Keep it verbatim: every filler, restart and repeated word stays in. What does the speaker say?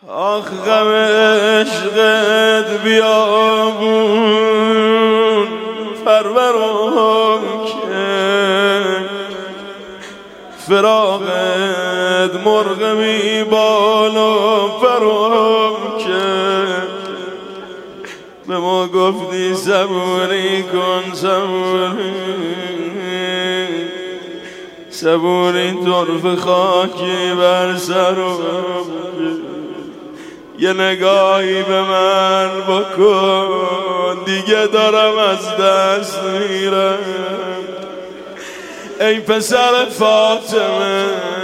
آخ غم عشقت بیابون پرورم که فراقت مرغ می بالا پرم که به ما گفتی صبوری کن صبوری صبوری طرف خاکی بر سرم یه نگاهی به من بکن دیگه دارم از دست میرم ای پسر فاطمه